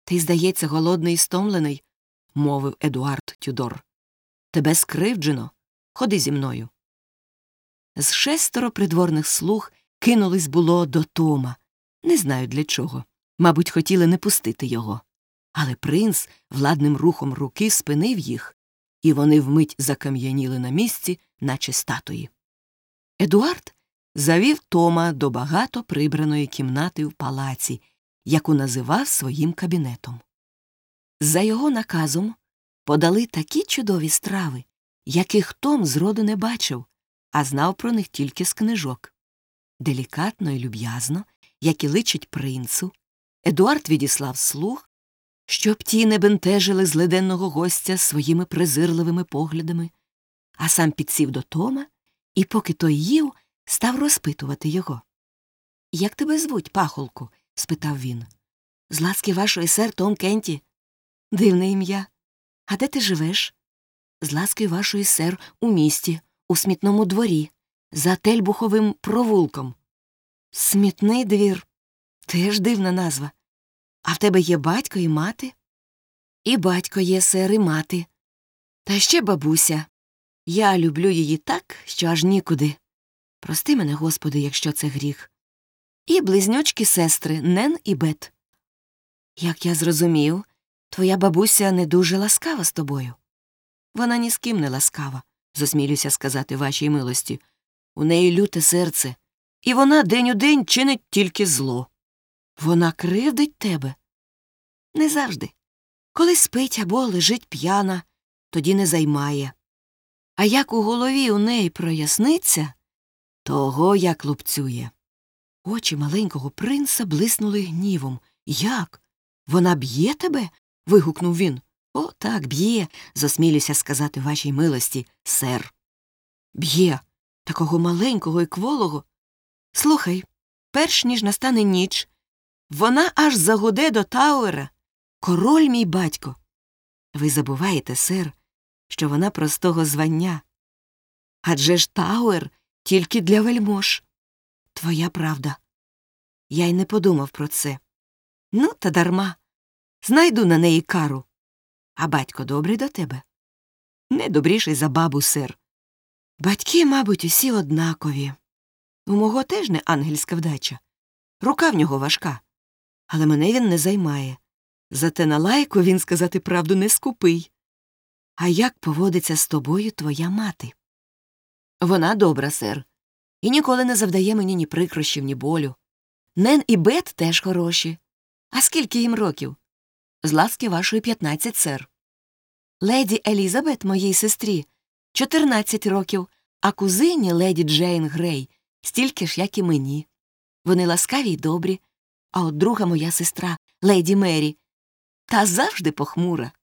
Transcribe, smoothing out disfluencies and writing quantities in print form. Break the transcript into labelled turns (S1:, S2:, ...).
S1: Ти, здається, голодний і стомлений, мовив Едуард Тюдор. Тебе скривджено. Ходи зі мною. З 6 придворних слуг кинулись було до Тома. Не знаю для чого. Мабуть, хотіли не пустити його. Але принц владним рухом руки спинив їх, і вони вмить закам'яніли на місці, наче статуї. Едуард завів Тома до багато прибраної кімнати в палаці, яку називав своїм кабінетом. За його наказом подали такі чудові страви, яких Том зроду не бачив, а знав про них тільки з книжок. Делікатно і люб'язно, як і личить принцу, Едуард відіслав слуг, щоб ті не бентежили злиденного гостя своїми презирливими поглядами, а сам підсів до Тома і, поки той їв, став розпитувати його. «Як тебе звуть, пахолку?» – спитав він. «З ласки вашої, сер, Том Кенті». «Дивне ім'я. А де ти живеш?» «З ласки вашої, сер, у місті, у смітному дворі, за Тельбуховим провулком». «Смітний двір. Теж дивна назва. А в тебе є батько і мати?» «І батько є, сер, і мати. Та ще бабуся. Я люблю її так, що аж нікуди. Прости мене, Господи, якщо це гріх. І близнючки-сестри Нен і Бет». «Як я зрозумів, твоя бабуся не дуже ласкава з тобою». «Вона ні з ким не ласкава, засмілюся сказати вашій милості. У неї люте серце, і вона день у день чинить тільки зло». «Вона кривдить тебе?» «Не завжди. Коли спить або лежить п'яна, тоді не займає. А як у голові у неї проясниться, того як лупцює». Очі маленького принца блиснули гнівом. «Як? Вона б'є тебе?» – вигукнув він. «О, так, б'є, засмілюся сказати вашій милості, сер». «Б'є? Такого маленького і кволого? Слухай, перш ніж настане ніч, вона аж загуде до Тауера. Король мій батько. Ви забуваєте, сер, що вона простого звання. Адже ж Тауер тільки для вельмож». «Твоя правда. Я й не подумав про це. Ну, та дарма. Знайду на неї кару. А батько добрий до тебе?» «Не добріший за бабу, сер. Батьки, мабуть, усі однакові. У мого теж не ангельська вдача. Рука в нього важка. Але мене він не займає. Зате на лайку він, сказати правду, не скупий. А як поводиться з тобою твоя мати?» «Вона добра, сер. І ніколи не завдає мені ні прикрощів, ні болю. Нен і Бет теж хороші. А скільки їм років?» «З ласки вашої 15, сер». «Леді Елізабет, моїй сестрі, 14 років, а кузині леді Джейн Грей стільки ж, як і мені. Вони ласкаві й добрі. А от друга моя сестра, леді Мері, та завжди похмура.